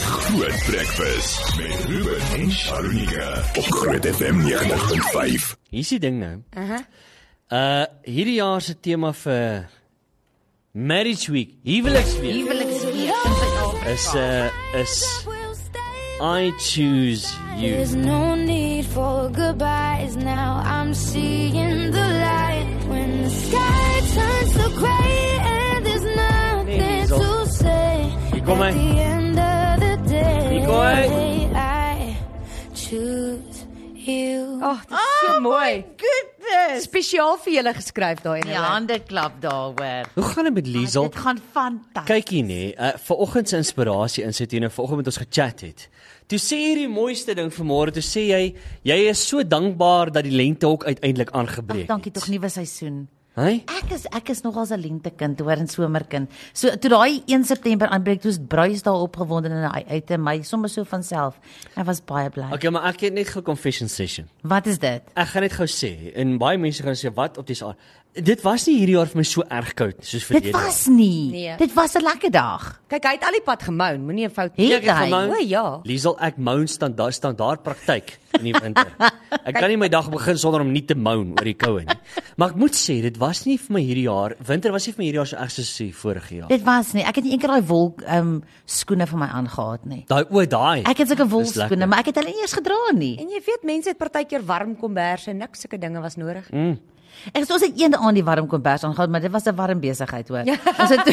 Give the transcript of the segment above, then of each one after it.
Groot Breakfast met Ruben en Sharonika op Groot FM 90.5. Hier is die ding nou. Hierdie jaar se tema vir Marriage Week, huweliksweek, is I choose you. There's no need for goodbyes now. I'm seeing the light when the sky turns so gray and there's nothing to say. At the end of the day, I choose you. Dit is so mooi. Goodness. Spesiaal vir julle geskryf daai ene. Ja, hande klap daar, Hoe gaan dit met Liesel? Dit gaan fantasties. Kyk hier nee, vanoggend se inspirasie insit hier, vanoggend met ons gechat het. Toe sê jy die mooiste ding vanmôre, toe sê jy is so dankbaar dat die lente ook uiteindelik aangebreek het. Dankie tog, nuwe seisoen. Hey? Ek is nogals 'n lentekind, hoor, en somerkind. So toe daai 1 September aanbreek, toe is bruis daar opgewonde en hy uit my sommer so van self. Ek was baie bly. Okay, maar ek het net 'n confession session. Wat is dit? Ek gaan net gou sê, en baie mense gaan sê wat op die saal. Dit was nie hierdie jaar vir my so erg koud soos verlede jaar. Dit was nie. Nee. Dit was 'n lekker dag. Kyk, hy het al die pad gemoun, moenie 'n fout Het maak. hy? O ja. Liesel, ek moun standaard praktyk in die winter. Ek kan nie my dag begin sonder om nie te moun oor die koue nie. Maar ek moet sê, dit was nie vir my hierdie jaar, winter was nie vir my hierdie jaar so erg soos die vorige jaar. Dit was nie. Ek het nie eendag daai wol skoene vir my aangehad nie. Daai. Ek het sulke wol Dis lekker. skoene, maar ek het hulle nie eers gedra nie. En jy weet, mense het partykeer warm komberse, niks sulke dinge was nodig. Ons het een aand die warm kombers aangehad, maar dit was 'n warm besigheid, hoor. Ons het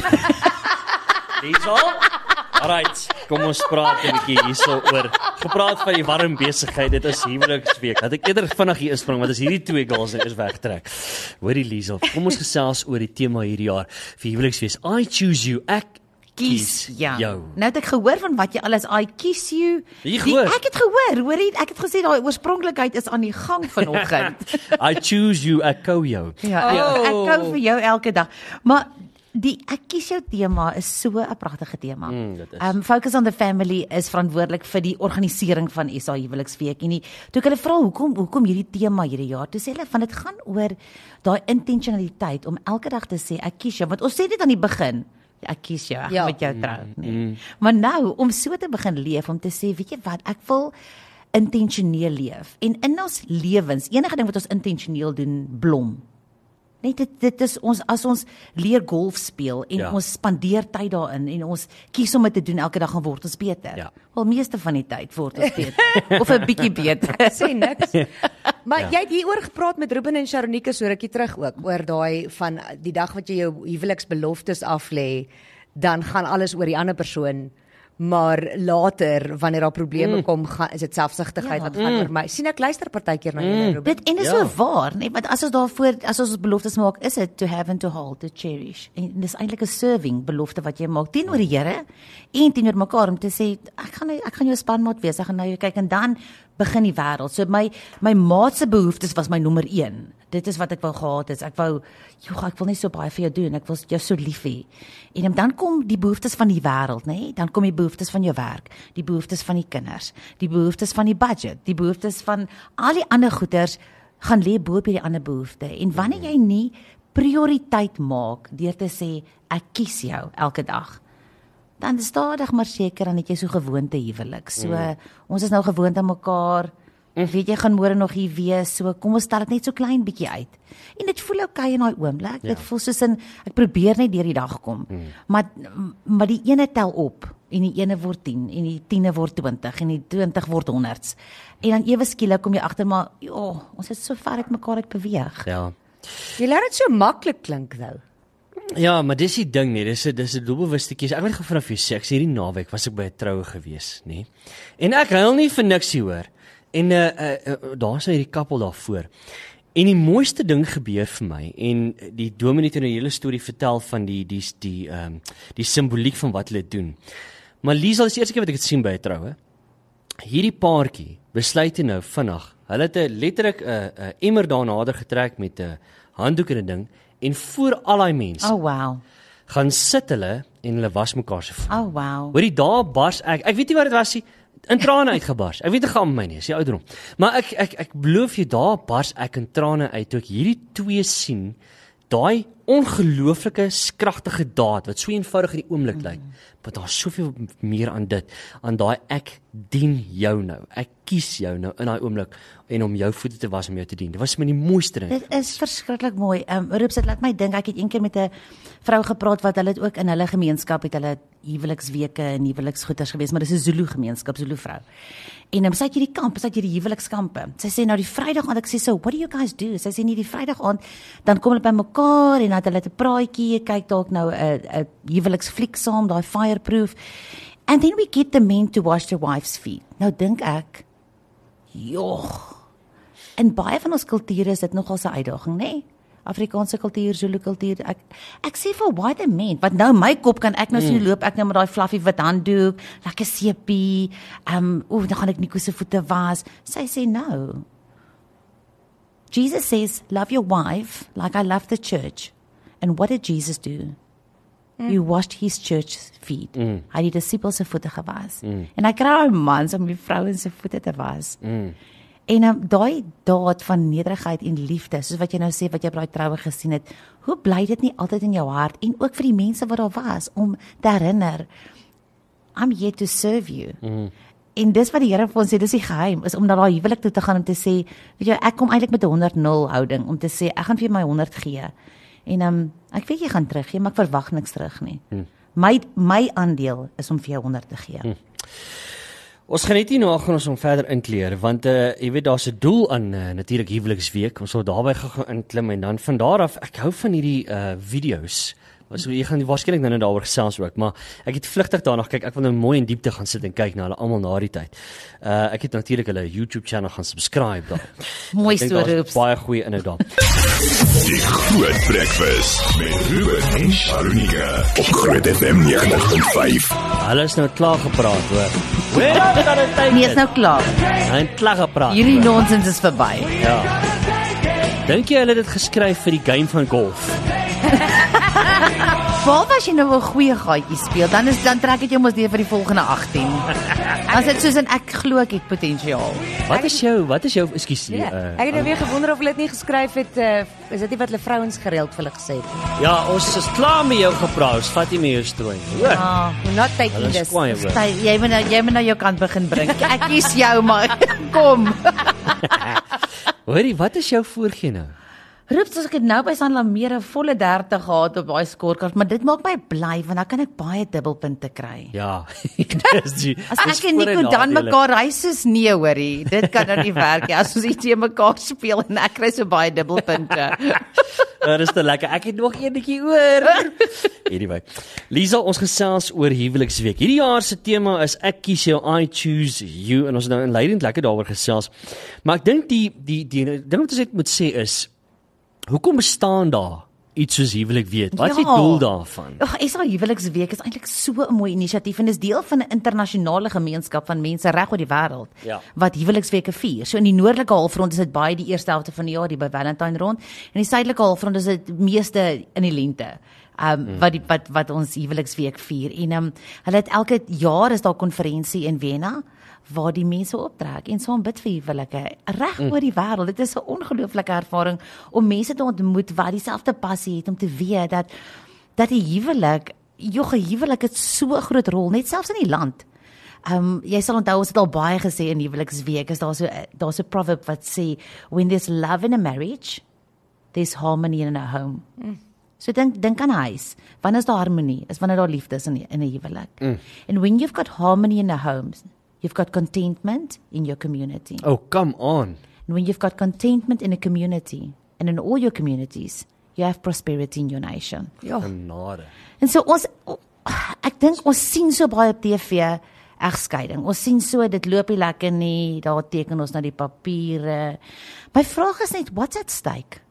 Liesel? Alright, kom ons praat 'n bietjie hierso oor. Gepraat van die warm besigheid, dit is huweliksweek. Dat ek eerder vinnig hier inspring, want as hierdie twee girls nou eers wegtrek. Hoorie Liesel, kom ons gesels oor die tema hierdie jaar vir huweliksweek. I choose you. Ek kies jou. Nou het ek gehoor van wat jy alles I kiss you. Jy gehoor? Ek het gehoor, hoorie, ek het gesê daai oorspronklikheid is aan die gang vanoggend. I choose you, ek kou jou. Ja, ek kou vir jou elke dag. Maar die ek kies jou tema is so 'n pragtige tema. Dit is. Focus on the Family is verantwoordelik vir die organisering van SA Huweliksweek en toe ek hulle vra hoekom hierdie tema hierdie jaar, toe sê hulle van dit gaan oor daai intentionaliteit om elke dag te sê ek kies jou, want ons sê dit aan die begin. Ek kies jou, ek met jou trou, nee. Maar nou om so te begin leef, om te sê, weet jy wat, ek wil intentioneel leef. En in ons lewens, enige ding wat ons intentioneel doen, blom. Nee, dit is ons, as ons leer golf speel en ons spandeer tyd daarin en ons kies om dit te doen elke dag, gaan word ons beter. Ja. Wel, meeste van die tyd word ons beter. Of 'n bietjie beter. Sê niks. Maar jy het hieroor gepraat met Ruben en Sharonika so rukkie terug ook, oor daai van die dag wat jy jou huweliksbeloftes aflê, dan gaan alles oor die ander persoon. Maar later, wanneer daar probleme kom, is dit selfsugtigheid wat gaan oor my. Sien, ek luister partykeer na julle, Ruben. Dit en is so waar, nee, want as ons beloftes maak, is dit to have and to hold, to cherish. En dis eintlik 'n serving belofte wat jy maak teenoor die Here en teenoor mekaar om te sê ek gaan jou spanmaat wees, ek gaan na jou kyk en dan begin die wêreld. So my maat se behoeftes was my nommer 1. Dit is wat ek wou gehad het. Ek wil nie so baie vir jou doen. Ek wil jou so lief hê. En dan kom die behoeftes van die wêreld, nê? Dan kom die behoeftes van jou werk, die behoeftes van die kinders, die behoeftes van die budget, die behoeftes van al die ander goeders gaan lê bo op hierdie ander behoefte. En wanneer jy nie prioriteit maak deur te sê ek kies jou elke dag, dan stadig maar seker dan het jy so gewoonte huwelik. So ons is nou gewoond aan mekaar. Weet jy gaan môre nog hier wees, so kom ons stel dit net so klein bietjie uit. En dit voel okay in daai oomblik. Dit voel soos ek probeer net deur die dag kom. Maar die ene tel op en die ene word 10 en die 10e word 20 en die 20 word 100s. En dan ewe skielik kom jy agter maar ons het so ver uit mekaar uit beweeg. Ja. Jy laat dit so maklik klink nou. Ja, maar dis die ding nie, dis 'n doelbewuste keuse. Ek weet gou vanaf jou seks, hierdie naweek was ek by 'n troue gewees, nê. En ek huil nie vir niks hier hoor. En daar's hierdie koppel daarvoor. En die mooiste ding gebeur vir my en die dominee het 'n hele storie vertel van die simboliek van wat hulle doen. Maar Liesel is die eerste keer wat ek dit sien by 'n troue. Hierdie paartjie besluit nou vinnig. Hulle het letterlik 'n emmer daar nader getrek met 'n handdoek en 'n ding en voor al daai mense. Oh wow. Gaan sit hulle en hulle was mekaar se voete. Oh wow. Hoorie daar bars ek weet nie wat dit was nie. In trane uitgebars. Ek weet dit gaan met my nie, is die ouderdom. Maar ek beloof jy daar bars ek in trane uit toe ek hierdie twee sien, daai ongelooflike kragtige daad wat so eenvoudig in die oomblik lyk, maar daar's soveel meer aan dit, aan daai ek dien jou nou. Ek kies jou nou in daai oomblik en om jou voete te was om jou te dien. Dit was my die mooiste ding. Dit is verskriklik mooi. Roeps, dit laat my dink, ek het eendag met 'n vrou gepraat wat hulle het ook in hulle gemeenskap het hulle huweliksweke en huweliksgoeders gewees, maar dis 'n Zulu gemeenskap, Zulu vrou. En sy het hierdie kamp, sy het hierdie huwelikskampe. Sy sê nou die Vrydag aand, ek sê so, what do you guys do? Sy sê nie die Vrydag aand, dan kom hulle by mekaar en dan het hulle 'n praatjie, kyk dalk nou 'n huweliksfliek saam, daai Fireproof. And then we get the men to wash their wives' feet. Nou dink ek, joh. In baie van ons kulture is dit nogal 'n uitdaging, né? Nee? Afrikaanse kultuur, Zulu kultuur. Ek sê vir why the men, want nou my kop kan ek nou sien loop ek nou met daai fluffy wit handdoek, lekker sepie, dan gaan ek Nico se voete was. Sy sê no. Jesus says, love your wife like I love the church. And what did Jesus do? You washed his church's feet. Hy het die disippels se voete gewas. En hy kry 'n man om die vrouens se voete te was. En daai daad van nederigheid en liefde, soos wat jy nou sê, wat jy by daai troue gesien het, hoe bly dit nie altyd in jou hart, en ook vir die mense wat daar was, om te herinner, I'm here to serve you. En dis wat die Here vir ons sê, dis die geheim, is om na daai huwelik toe te gaan, om te sê, weet jy, ek kom eintlik met 'n 100-0 houding, om te sê, ek gaan vir my 100 gee, en ek weet jy gaan teruggee, maar ek verwag niks terug nie. My aandeel is om vir jou 100 te gee. Ons gaan net nie nagaan ons om verder inkleer, want jy weet daar's 'n doel aan natuurlik huweliksweek. Ons sal daarby gaan inklim en dan van daar af, ek hou van hierdie video's. So jy gaan waarskynlik nou daaroor gesels ook, maar ek het vlugtig daarna gekyk. Ek wil nou mooi in diepte gaan sit en kyk na hulle almal na die tyd. Ek het natuurlik hulle YouTube channel gaan subscribe daar. Mooi stories. Baie goeie inhoud daar. Die Groot Breakfast met Ruben en Sharunika op Groot FM 90.5. Hulle is nou klaar gepraat, hoor. Nee, is nou klaar. Hy het klaar gepraat. Hierdie nonsens is verby. Ja. Dink jy hulle het dit geskryf vir die game van golf? Behalwe as jy nou 'n goeie gaatjie speel, dan trek dit jou mos deur vir die volgende 18. As dit soos ek glo ek het potensiaal. Wat is jou, ekskuus. Ek het nou weer gewonder of hulle dit nie geskryf het, is dit nie wat hulle vrouens gereeld vir hulle gesê het? Ja, ons is klaar met jou gepraat, ons vat nie meer jou strooi. We're not taking this. Jy moet nou jou kant begin bring. Ek kies jou, maar kom. Hoorie, wat is jou voorgee nou? Roeps, as ek het nou by San Lamere volle 30 gehad op daai scorecard, maar dit maak my bly, want dan kan ek baie dubbelpunte kry. Ja, as ek en Nico dan mekaar hy soos nee, hoorie, dit kan nou nie werk nie, as ons iets teen mekaar speel en ek kry so baie dubbelpunte. Dit is te lekker, ek het nog eenetjie oor. Anyway, Lisa, ons gesels oor huweliksweek. Hierdie jaar se tema is ek kies jou, I choose you, en ons het nou inleidend lekker daaroor gesels. Maar ek dink die ding wat ons net moet sê is, hoekom bestaan daar iets soos huwelikweek? Wat is die doel daarvan? SA Huweliksweek is eintlik so 'n mooi inisiatief en is deel van 'n internasionale gemeenskap van mense reg oor die wêreld wat huweliksweke vier. So in die noordelike halfrond is dit baie die eerste helfte van die jaar, die by Valentine rond, en die suidelike halfrond is dit meeste in die lente. Wat ons huweliksweek vier. En hulle het elke jaar is daar 'n konferensie in Vienna waar die mense optrek en saam bid vir huwelike reg oor die wêreld. Dit is 'n ongelooflike ervaring om mense te ontmoet wat dieselfde passie het, om te weet dat die huwelik het so 'n groot rol, net selfs in die land. Jy sal onthou, ons het al baie gesê in huweliksweek, is daar's 'n proverb wat sê, when there's love in a marriage, there's harmony in a home. So dink aan 'n huis. Wanneer is daar harmonie? Is wanneer daar liefde is in 'n huwelik. And when you've got harmony in a home, you've got contentment in your community. Oh, come on. And when you've got contentment in a community, and in all your communities, you have prosperity in your nation. Ja. Genade. En so ek dink ons sien so baie op TV egskeiding. Ons sien so, dit loop nie lekker nie, daar teken ons nou die papiere. My vraag is net, what's at stake?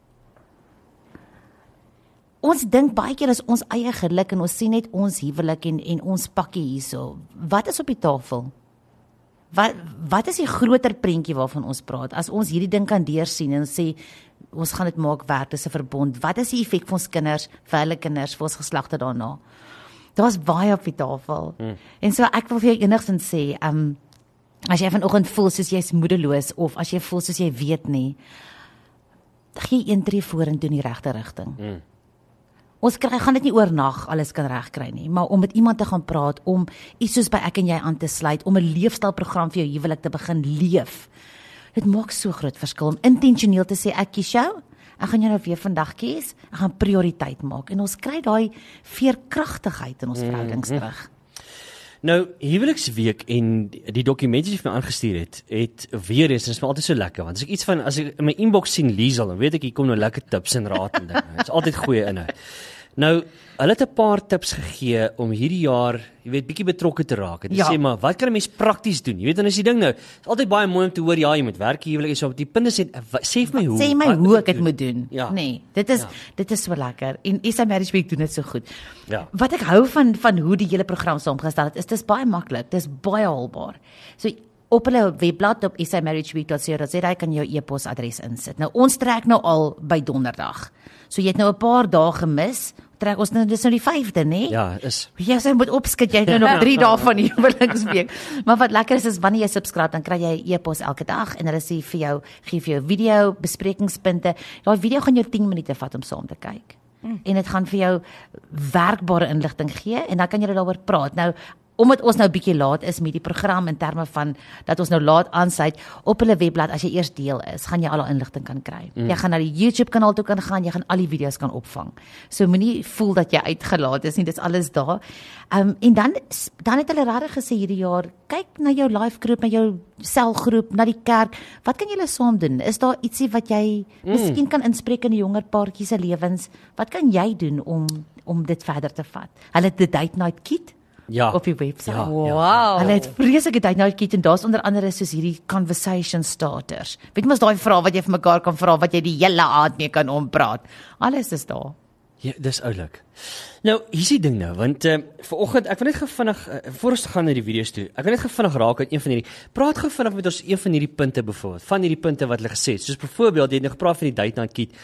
Ons dink baie keer as ons eie geluk en ons sien net ons huwelik en ons pakkie hierso. Wat is op die tafel? Wat is die groter prentjie waarvan ons praat? As ons hierdie ding kan deursien en sê, ons gaan dit maak werk, dis 'n verbond. Wat is die effek vir ons kinders, vir hulle kinders, vir ons geslagte daarna? Daar's baie op die tafel. En so ek wil vir jou enigstens sê, as jy vanoggend voel soos jy's moedeloos, of as jy voel soos jy weet nie, gee een tree vorentoe in die regte rigting. Ons gaan dit nie oornag alles kan regkry nie, maar om met iemand te gaan praat, om iets soos by Ek en Jy aan te sluit, om 'n leefstylprogram vir jou huwelik te begin leef. Dit maak so groot verskil om intentioneel te sê ek kies jou. Ek gaan jou nou weer vandag kies. Ek gaan prioriteit maak en ons kry daai veerkragtigheid in ons verhoudings terug. Nou, huweliksweek en die dokumente wat jy my aangestuur het weer eens, dit is my altyd so lekker, want as ek in my inbox sien Liesel, dan weet ek hier kom nou lekker tips en raad en dinge. Dit is altyd goeie inhoud. Nou, hulle het 'n paar tips gegee om hierdie jaar, jy weet, bietjie betrokke te raak. En te sê maar, wat kan 'n mens prakties doen? Jy weet, dan is die ding nou, is altyd baie mooi om te hoor, ja, jy moet werk huwelik, so op die punt is sê vir my hoe. Sê my hoe ek dit moet doen. Ja. Nee, dit is so lekker. En SA Marriage Week doen dit so goed. Ja. Wat ek hou van hoe die hele program saamgestel het, is dis baie maklik, dis baie haalbaar. So op hulle webblad op samarriageweek.co.za kan jy jou e-posadres insit. Nou ons trek nou al by donderdag. So jy het nou 'n paar dae gemis. Trek ons nou dis nou die 5de, nê? Ja, is. Jy sê moet opskit, jy het nou nog 3 dae van die huweliksweek. Maar wat lekker is wanneer jy subscribe, dan kry jy e-pos elke dag en hulle sê vir jou, gee vir jou video, besprekingspunte. Daai video gaan jou 10 minute vat om saam te kyk. En dit gaan vir jou werkbare inligting gee en dan kan jy daaroor praat. Nou omdat ons nou bietjie laat is met die program in terme van dat ons nou laat aansluit op hulle webblad, as jy eers deel is, gaan jy al die inligting kan kry. Jy gaan na die YouTube kanaal toe kan gaan, jy gaan al die video's kan opvang. So moenie voel dat jy uitgelaat is nie, dit is alles daar. En dan het hulle regtig gesê hierdie jaar, kyk na jou life groep, na jou selgroep, na die kerk. Wat kan julle saam doen? Is daar ietsie wat jy miskien kan inspreek in die jonger paartjies se lewens? Wat kan jy doen om dit verder te vat? Hulle het die date night kit op die webwerf. Ja, Wow. Hulle het vreeslike date night kit en daar's onder andere soos hierdie conversation starters. Weet jy mos daai vrae wat jy vir mekaar kan vra wat jy die hele aand mee kan ompraat. Alles is daar. Ja, dis oulik. Nou, hier's die ding nou, want vanoggend, ek wil net vinnig voor ons gaan na die video's toe. Ek wil net vinnig raak uit een van hierdie. Praat vinnig met ons een van hierdie punte byvoorbeeld, van hierdie punte wat hulle gesê het. Soos byvoorbeeld, jy het nou gepraat van die date night kit.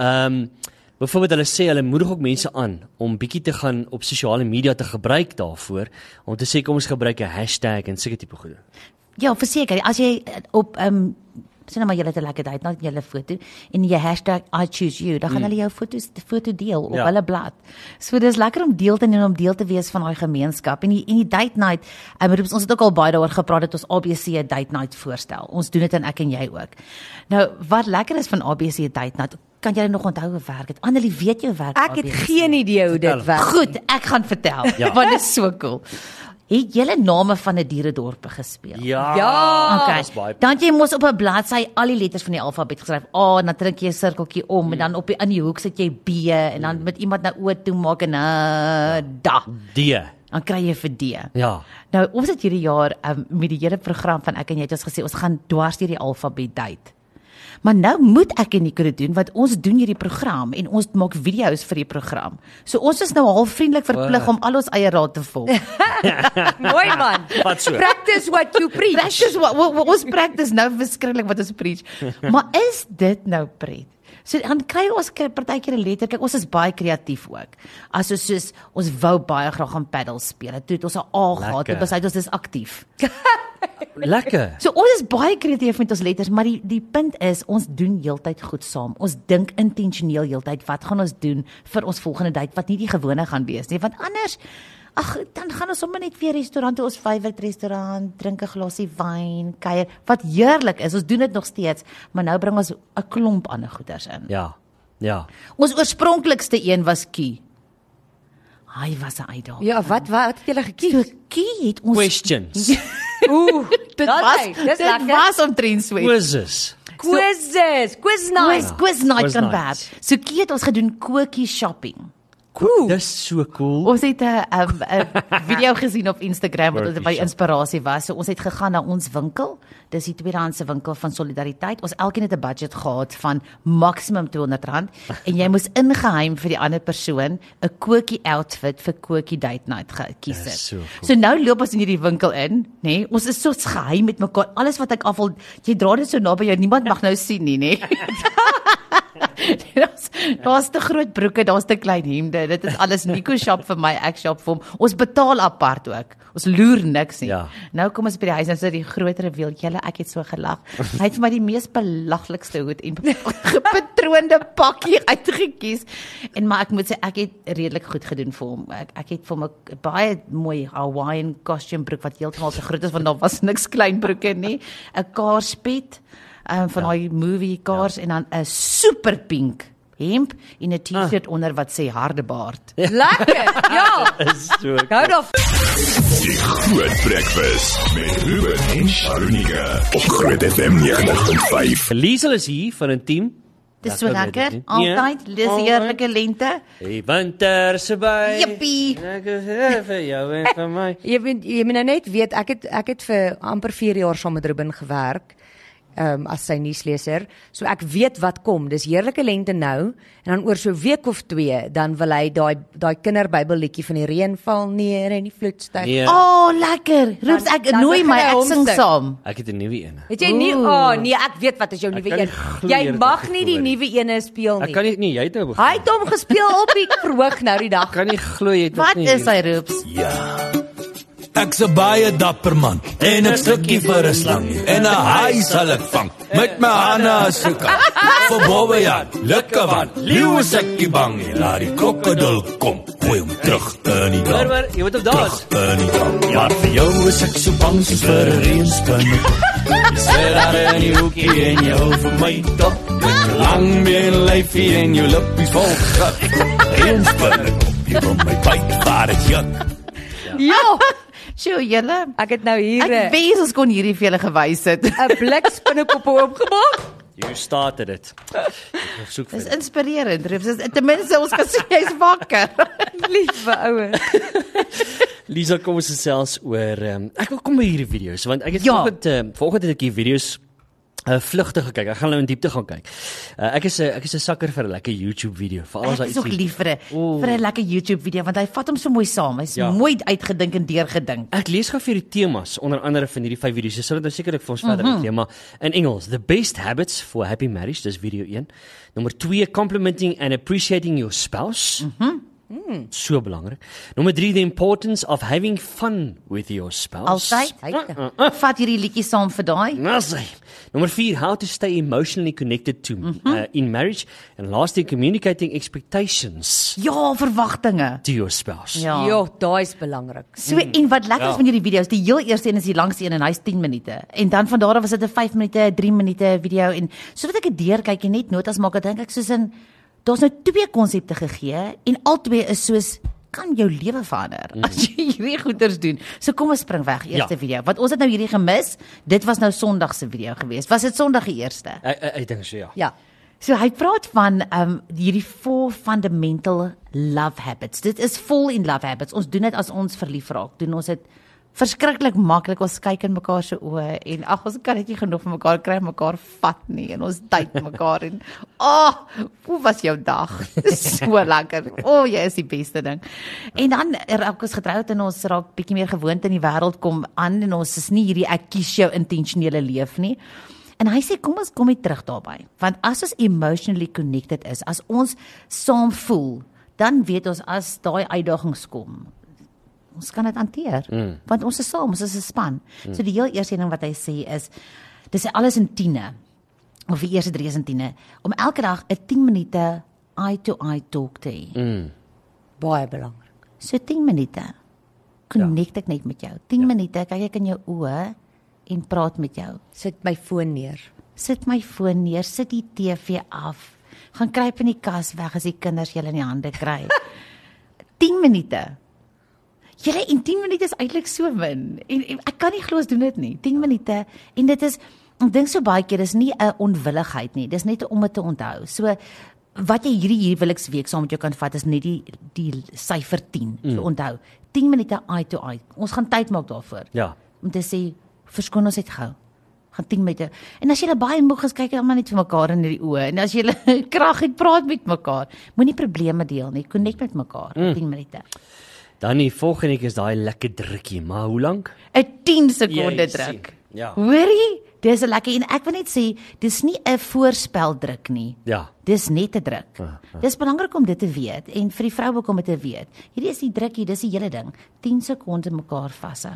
Byvoorbeeld hulle sê hulle moedig ook mense aan om bietjie te gaan op sosiale media te gebruik daarvoor, om te sê kom ons gebruik 'n hashtag en sulke tipe goede. Ja, verseker, as jy op sê nou maar jy het 'n lekker date, nou jy foto en jy hashtag I choose you, dan gaan hulle jou foto deel op hulle blad. So dis lekker om deel te neem, om deel te wees van daai gemeenskap. En die date night, ons het ook al baie daaroor gepraat dat ons ABC 'n date night voorstel. Ons doen dit en ek en jy ook. Nou, wat lekker is van ABC date night, kan jy nog onthou hoe werk dit? Annelie, weet jy werk Ek het geen idee hoe dit werk. Goed, ek gaan vertel, want dit is so cool. Het julle name van 'n dieredorpe gespeel? Ja. Okay. Dan jy mos op 'n bladsy al die letters van die alfabet geskryf. A, en dan trek jy 'n sirkeltjie om en dan op die hoek sit jy B en dan met iemand na O toe maak en da. D. Dan kry jy vir D. Ja. Nou, ons het hierdie jaar met die hele program van Ek en Jy het ons gesê ons gaan dwars deur die alfabet date. Maar nou moet ek en Nico dit doen, want ons doen hierdie program en ons maak video's vir die program. So ons is nou half vriendelik verplig om al ons eie raad te volg. Mooi man. Wat so? Practice what you preach. Practice ons practice nou verskriklik wat ons preach. Maar is dit nou pret? So dan kry ons partykeer 'n letter. Kyk, ons is baie kreatief ook. As ons wou baie graag aan paddle speel. Toe het ons 'n A gehad, dit besluit ons is aktief. Lekker. So ons is baie kreatief met ons letters, maar die punt is ons doen heeltyd goed saam. Ons dink intentioneel heeltyd wat gaan ons doen vir ons volgende date wat nie die gewone gaan wees nie, want anders dan gaan ons sommer net weer restaurant toe, ons favourite restaurant, drink 'n glasie wyn, kuier, wat heerlik is. Ons doen dit nog steeds, maar nou bring ons 'n klomp ander goeders in. Ja. Ja. Ons oorspronklikste een was Kie. Hy was 'n uitdaging. Ja, wat het julle gekies? So Kie het ons Questions. dit was omtrent so. Quizzes. Quiz night. Quiz night Quiz kan night. werk. So Kie het ons gedoen koekie shopping. Dis so cool. Ons het 'n video gesien op Instagram wat Quirky by shop. inspirasie was. So ons het gegaan na ons winkel. Dis die tweedehandse winkel van Solidariteit. Ons elkeen het 'n budget gehad van maksimum R200 en jy moes ingeheim vir die ander persoon 'n koekie outfit vir koekie date night gekies het. So cool. So nou loop ons in hierdie winkel in, nê? Ons is so geheim met mekaar. Alles wat ek afval, jy dra dit so naby jou, niemand mag nou sien nie, nê? Daar's te groot broeke, daar's te klein hemde. Dit is alles Nico shop vir my, ek shop vir hom. Ons betaal apart ook. Ons loer niks nie. Ja. Nou kom ons by die huis en sit die groot reveal. Julle, ek het so gelag. Hy het vir my die mees belaglikste hoed en gepatroonde pakkie uitgekies. En maar ek moet sê ek het redelik goed gedoen vir hom. Ek het vir hom 'n baie mooi Hawaiian costume broek wat heeltemal so groot is want daar was niks klein broeke nie. 'n Kaarspet van daai movie Cars en dan 'n super pink hemp en 'n T-shirt onder wat sê Hardebaard. Lekker. Ja. Is so. Hou daar. Die Groot Breakfast met Ruben en Sharunika op Groot FM 90.5. Liesel is hier van 'n team. Dis so lekker. Altyd, dis heerlike lente. Hey, winter se by. Jippie. Ek is vir jou en vir my. Jy moet nou net weet ek het vir amper 4 jaar saam met Ruben gewerk. As sy nuusleser, so ek weet wat kom. Dis heerlike lente nou en dan oor so 'n week of 2 dan wil hy daai kinderbybelliedjie van die reën val neer en die vloed styg. Nee, Lekker. Roeps ek Dan nooi my begin hy ek sing homsing. saam. ek het 'n nuwe een. Het jy nie? Nee, ek weet wat is jou nuwe kan nie een. glo Jy dit mag het nie die gehoor nie. nuwe ene speel Ek nie. kan nie jy het nou begin. Hy het hom gespeel op die verhoog nou die dag. Ek kan nie glo jy het nog Wat nie. is hy Roeps? Ek's 'n baie dapper man en 'n stukkie vir 'n slang en 'n haai sal ek vang met my hande as 'n kat. Vir Bobbejaan, lekker van, liewe sekkie bang, laat die krokodil kom, gooi hom terug in die dam. Maar jy moet op dans. In die dam. Maar vir jou is ek so bang soos vir 'n reënspin. Jy sê daar in die hoekie en jy hou vir my top, met lang been lyfie en jou lippies vol gat. Reënspin, kom jy van my byt, waar dit juk. Ja. Sjoe, julle. Ek het nou hier Ek wens ons kon hierdie vir julle gewys het. 'n blik spinnekoppe oopgemaak. You started it. Ek soek vir Dis dit. inspirerend, Roeps. Ten minste ons kan sê jy's wakker. Liewe ouer. Lisa, kom ons gesels oor ek wil kom by hierdie video's want ek het Ja. vanoggend het ek hier video's vlugtig gekyk. Ek gaan nou in diepte gaan kyk. Ek is 'n sakker vir 'n lekker YouTube video. Veral as Ek hy is ook lief vir 'n lekker YouTube video want hy vat hom so mooi saam. Hy's Ja. mooi uitgedink en deurgedink. Ek lees gou vir die temas onder andere van hierdie 5 video's. Jy sal dit nou sekerlik vir ons verder uitgee, maar in Engels, the best habits for a happy marriage, dis video 1. Nommer 2, complimenting and appreciating your spouse. So belangrik. Nommer 3, the importance of having fun with your spouse. Altyd. Vat hierdie liedjie saam vir daai. Nasai. Nommer 4, how to stay emotionally connected to in marriage. And lastly, communicating expectations Ja, verwagtinge. to your spouse. Ja. Ja, daai's belangrik. So en wat lekker is van hierdie video's, die heel eerste een is die langste een en hy's 10 minute. En dan van daar af was dit 'n 5 minute, 3 minute video en sodat ek dit deurkyk en net notas maak, dan dink ek soos in daar's nou 2 konsepte gegee en albei is soos kan jou lewe verander as jy hierdie goeders doen. So kom ons spring weg eerste video. Want ons het nou hierdie gemis. Dit was nou Sondag se video geweest. Was dit Sondag die eerste? Ek dink so, ja. Ja. So hy praat van hierdie 4 fundamental love habits. Dit is fall in love habits. Ons doen dit as ons verlief raak. Doen ons dit verskriklik maklik. Ons kyk in mekaar se oë en ag ons kan net nie genoeg van mekaar kry, mekaar vat nie en ons date mekaar en hoe was jou dag? Dis so lekker. Jy is die beste ding. En dan raak ons getroud en ons raak bietjie meer gewoond in die wêreld kom aan en ons is nie hierdie ek kies jou intentionele leef nie. En hy sê kom ons kom net terug daarby. Want as ons emotionally connected is, as ons saam voel, dan weet ons as daai uitdagings kom, ons kan dit hanteer. Want ons is saam, ons is 'n span. So die heel eerste ding wat hy sê is dis alles in 10e. Of die eerste 3 is in 10e om elke dag 'n 10 minute eye-to-eye talk te hê. Baie belangrik. So 10 minute. Connect ek net met jou. 10 minute kyk ek in jou oë en praat met jou. Sit my foon neer. Sit my foon neer, sit die TV af. Gaan kruip in die kas weg as die kinders julle in die hande kry. 10 minute. Julle en 10 minute is eintlik so min. En ek kan nie glo ons doen dit nie. 10 minute en dit is ek dink so baie keer dis nie 'n onwilligheid nie. Dis net om dit te onthou. So wat jy hierdie huweliksweek saam met jou kan vat is net die syfer 10. So onthou, 10 minute eye to eye. Ons gaan tyd maak daarvoor. Ja. Om te sê verskoon ons net gou. Gaan 10 minute. En as jy baie moeg is, kyk jy almal net vir mekaar in die oë. En as jy krag het, praat met mekaar. Moenie probleme deel nie. Connect met mekaar. 10 minute. Dan die volgende is daai lekker drukkie, maar hoe lank? 'n 10 sekonde Jy druk. sien, ja. Hoorie? Dis 'n lekker en ek wil net sê, dis nie 'n voorspeldruk nie. Ja. Dis net 'n druk. Dis belangrik om dit te weet en vir die vrou ook om dit te weet. Hierdie is die druk hier, dis die hele ding. 10 sekondes mekaar vashou.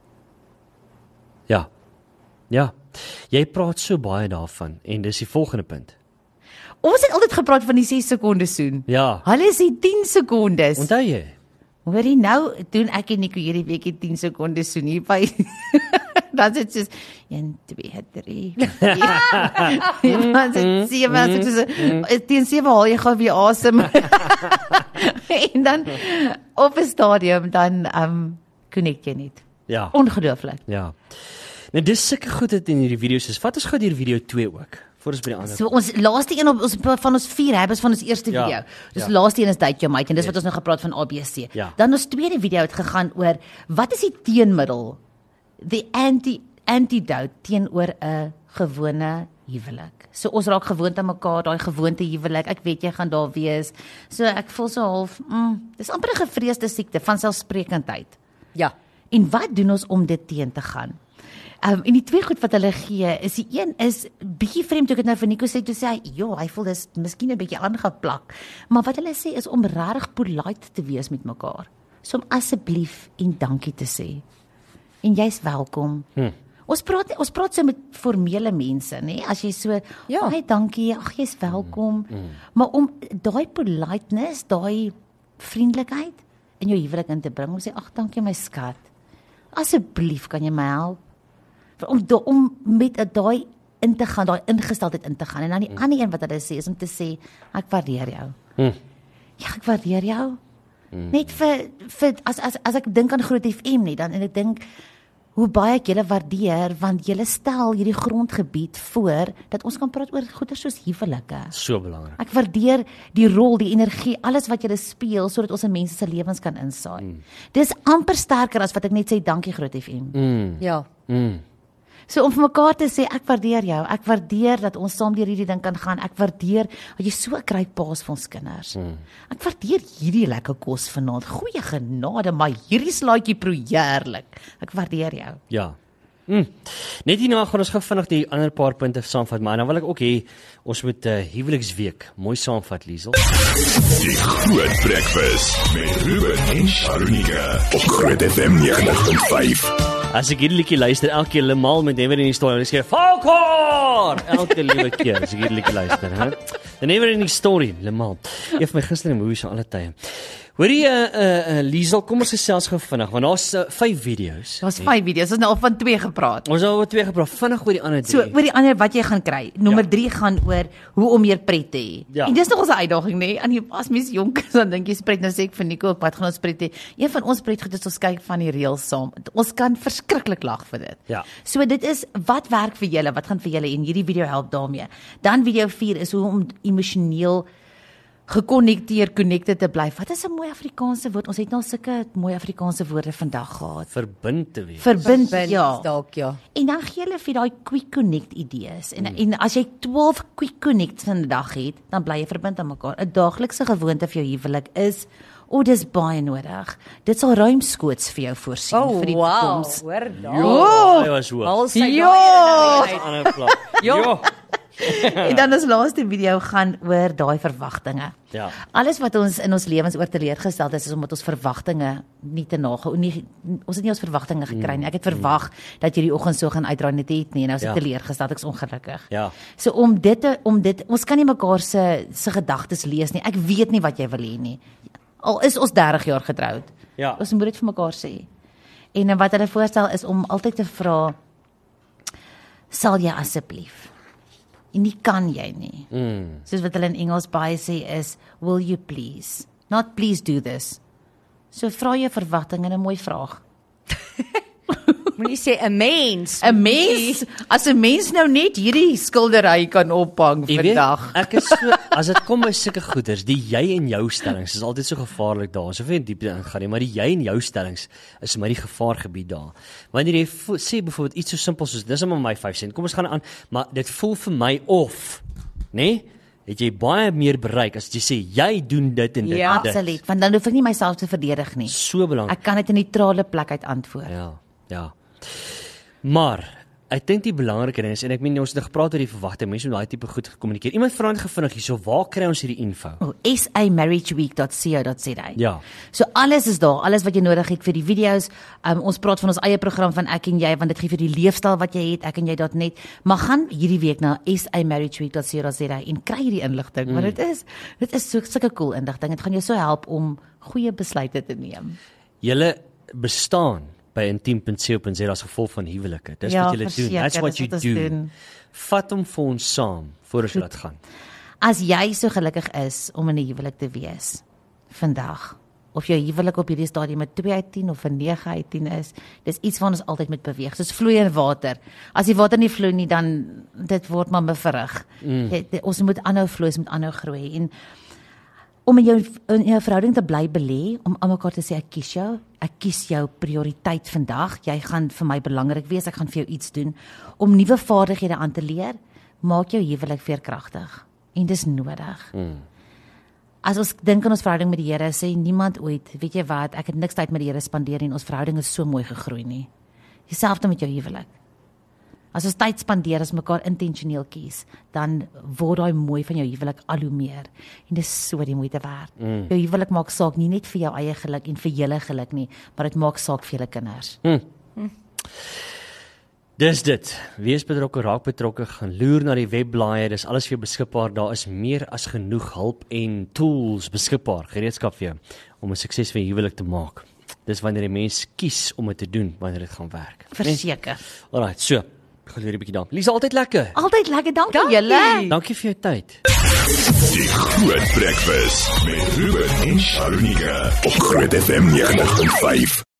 Ja. Ja. Jy praat so baie daarvan en dis die volgende punt. Ons het altyd gepraat van die 6 sekondes soen. Ja. Hulle is die 10 sekondes. Onthou jy? Hoorie nou, doen ek en Nico hierdie week 10 sekondes soen hier by. Dan sit soos 1 2 3. Dan sit 7 soos teen 7 haal jy gou weer asem. En dan op 'n stadium dan connect jy net. Ja. Ongelooflik. Ja. Nou dis sulke goed dit in hierdie video's is. Vat ons gou deur video 2 ook. Voor ons by die ander. So ons laaste een op ons van ons 4 hebben van ons eerste Ja, video. Dus ja. laaste een is Date Your Mate en dis wat ons nou gepraat van ABC. Ja. Dan ons tweede video het gegaan oor wat is die teenmiddel? The antidote teenoor 'n gewone huwelik. So ons raak gewoond aan mekaar, daai gewoonte huwelik. Ek weet jy gaan daar wees. So ek voel so half, dis amper 'n gevreesde siekte van selfsprekendheid. Ja. En wat doen ons om dit teen te gaan? En die twee goed wat hulle gee, is die een is bietjie vreemd toe ek dit nou vir Nico sê, toe sê hy, "Jo, hy voel dis miskien 'n bietjie aangeplak." Maar wat hulle sê is om regtig polite te wees met mekaar. So om asseblief en dankie te sê. En jy's welkom. Ons praat so met formele mense, nê? As jy so, Ja. "Baie dankie, ag jy's welkom." Maar om daai politeness, daai vriendelikheid in jou huwelik in te bring, om sê, "Ag, dankie my skat. Asseblief kan jy my help?" Om met daai in te gaan, daai ingesteldheid in te gaan. En dan die ander een wat hulle sê is om te sê, "Ek waardeer jou." Ja, ek waardeer jou. Net vir as ek dink aan Groot FM nie, dan en ek dink hoe baie ek julle waardeer want julle stel hierdie grondgebied voor dat ons kan praat oor goeie soos huwelike. So belangrik. Ek waardeer die rol, die energie, alles wat julle speel sodat ons in mense se lewens kan insaai. Dis amper sterker as wat ek net sê dankie Groot FM. Ja. So om vir mekaar te sê ek waardeer jou, ek waardeer dat ons saam deur hierdie ding kan gaan. Ek waardeer dat jy so 'n great paas vir ons kinders. Ek waardeer hierdie lekker kos vanaand. Goeie genade, maar hierdie slaaitjie proe heerlik. Ek waardeer jou. Ja. Net hierna gaan ons gou vinnig die ander paar punte saamvat, maar dan wil ek ook hê ons moet huweliksweek mooi saamvat, Liesel. Die Groot Breakfast met Ruben en Sharunika op Groot FM 90.5. As ek hierdie liedjie luister, elke keer Lemal met Never in die Story, dan sê Falcon! Elke liewe keer as ek hierdie liedjie luister, hè. The Never in die Story, Lemal. Een van my gunsteling movies van alle tye. Hoorie, Liesel, kom ons gesels gou vinnig, want daar's 5 video's. Daar's 5 video's. Ons het nou al van 2 gepraat. Ons het al oor 2 gepraat, vinnig oor die ander 3. So oor die ander wat jy gaan kry. Nommer 3 gaan oor hoe om meer pret te hê. Ja. En dis nog 'n uitdaging, nê? En as mens jonk is, dan dink jy pret, nou sê ek vir Nico, wat gaan ons pret hê? Een van ons pretgoed is ons kyk van die reels saam. Ons kan verskriklik lag vir dit. Ja. So dit is wat werk vir julle, wat gaan vir julle en hierdie video help daarmee. Dan video 4 is hoe om emosioneel connected te bly. Wat is 'n mooi Afrikaanse woord? Ons het nou sulke mooi Afrikaanse woorde vandag gehad. Verbind te wees. Verbind, ja. Dalk ja. En dan gee hulle vir daai quick connect idees. En as jy 12 quick connects in 'n dag het, dan bly jy verbind aan mekaar. 'n Daaglikse gewoonte vir jou huwelik is dis baie nodig. Dit sal ruimskoots vir jou voorsien vir die toekoms. Hoor daar. Ja, hy was hoog. Al sy Ja. daai uit. Ander vlak. Ja. En dan ons laaste video gaan oor daai verwagtinge. Ja. Alles wat ons in ons lewens oor teleurgestel is omdat ons verwagtinge nie te nagekom. Ons het nie ons verwagtinge gekry nie. Ek het verwag dat jy die oggend so gaan uitdraai net het nie en nou is ek teleurgestel, ek is ongelukkig. Ja. So om dit ons kan nie mekaar se gedagtes lees nie. Ek weet nie wat jy wil hê nie. Al is ons 30 jaar getroud. Ja. Ons moet dit vir mekaar sê. En wat hulle voorstel is om altyd te vra, sal jy asseblief? En nie kan jy nie. Soos wat hulle in Engels baie sê is, will you please? Not please do this. So vra jou verwagting en 'n mooi vraag. Moenie sê 'n mens. 'n Mens, as 'n mens nou net hierdie skildery kan ophang Jy weet, vandag. ek is so, as dit kom by sulke goeders, die jy en jou stellings is altyd so gevaarlik daar. So veel diepte ingaan nie, maar die jy en jou stellings is my die gevaargebied daar. Wanneer jy sê byvoorbeeld iets so simpel soos dis om my 5 sent. Kom ons gaan aan, maar dit voel vir my of, nê? Het jy baie meer bereik as jy sê jy doen dit en dit Ja, en dit. Absoluut, want dan hoef ek nie myself te verdedig nie. So belangrik. Ek kan dit in 'n neutrale plek uit antwoord. Ja, ja. Maar Ek dink die belangrike ding is, en ek meen ons het gepraat oor die verwagte mense om daai tipe goed te kommunikeer. Iemand vra net gevinnig hierso, waar kry ons hierdie info? samarriageweek.co.za. Ja. So alles is daar, alles wat jy nodig het vir die video's. Ons praat van ons eie program van Ek en Jy, want dit gee vir die leefstyl wat jy het, ekenjy.net. Maar gaan hierdie week na samarriageweek.co.za en kry hierdie inligting, want dit is sulke cool inligting. Dit gaan jou so help om goeie besluite te neem. Julle bestaan by intiem.co.za as gevolg van huwelike. Dis wat julle doen. That's what you do. Vat hom vir ons saam voor ons laat gaan. As jy so gelukkig is om in 'n huwelik te wees vandag, of jou huwelik op hierdie stadium 'n 2/10 of 'n 9/10 is, dis iets wat ons altyd moet beweeg. Soos vloeiende water. As die water nie vloei nie, dan dit word maar bevrug. Ons moet aanhou vloei, ons moet aanhou groei. En om in jou verhouding te bly belê, om aan mekaar te sê ek kies jou prioriteit vandag, jy gaan vir my belangrik wees, ek gaan vir jou iets doen, om nuwe vaardighede aan te leer, maak jou huwelik veerkragtig. En dis nodig. As ons dink aan ons verhouding met die Here, sê niemand ooit, weet jy wat, ek het niks tyd met die Here spandeer en ons verhouding is so mooi gegroei nie. Dieselfde met jou huwelik. As ons tyd spandeer, as mekaar intentioneel kies, dan word daai mooi van jou huwelik al hoe meer. En dis so die moeite werd. Jou huwelik maak saak nie net vir jou eie geluk en vir julle geluk nie, maar dit maak saak vir julle kinders. Dis dit. Wees betrokke, raak betrokke, gaan loer na die webblaaie, dis alles vir jou beskikbaar. Daar is meer as genoeg hulp en tools beskikbaar, gereedskap vir jou om 'n sukses van jou huwelik te maak. Dis wanneer die mens kies om dit te doen, wanneer dit gaan werk. Verseker. Alright, so. Ek gaan weer 'n bietjie dan. Lisa, altyd lekker. Altyd lekker, dankie julle. Dankie vir jou tyd. Die Groot Breakfast met Ruben en Sharunika op Groot FM 90.5.